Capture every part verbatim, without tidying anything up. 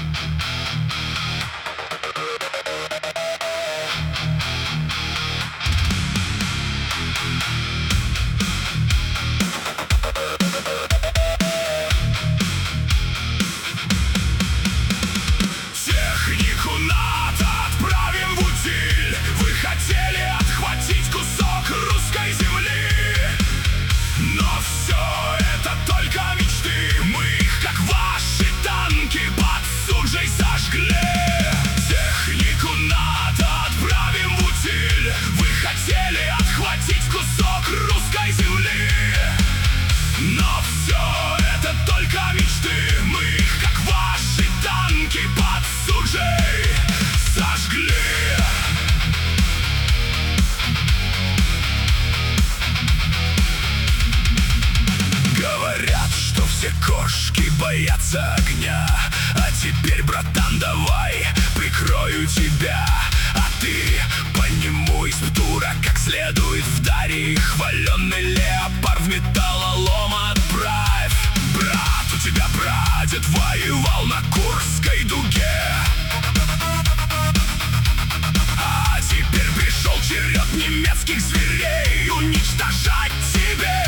Технику НАТО отправим в утиль. Вы хотели отхватить кусок русской земли, но все это только мечты. Мы их, как ваши танки, под суджей сожгли. Технику НАТО отправим в утиль. Вы хотели отхватить кусок русской земли, но все это только мечты. Мы их, как ваши танки, под суджей сожгли. Говорят, что все кошки боятся огня, а теперь, братан, давай прикрою тебя. А ты по нему из птура как следует вдари. Хваленный леопард в металлолом отправь. Брат, у тебя прадед воевал на Курской дуге, а теперь пришел черед немецких зверей уничтожать тебе.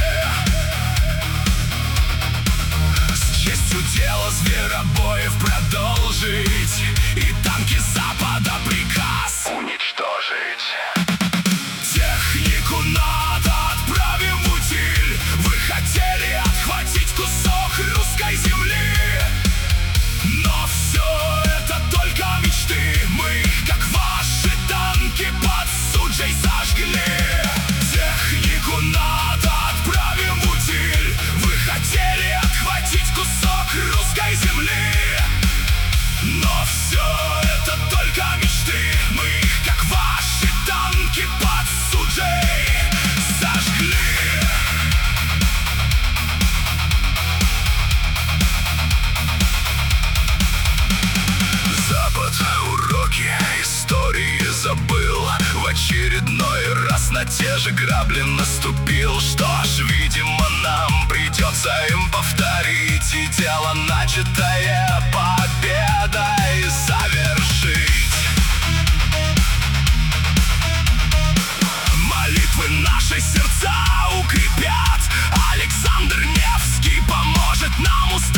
С честью дело зверобоев продолжить, и танки Запада приказ уничтожить. Технику НАТО отправим в утиль. Вы хотели отхватить кусок русской земли, но все это только мечты. Мы их, как ваши танки, под суджей сожгли. Технику НАТО отправим в утиль. Вы хотели отхватить кусок русской земли, но все это только мечты. Мы их, как ваши танки, под суджей сожгли. Запад уроки истории забыл, в очередной раз на те же грабли наступил. Что ж, видимо, нам придется им повторить и дело, начатое победой, завершить. Молитвы наши сердца укрепят. Александр Невский поможет нам устроить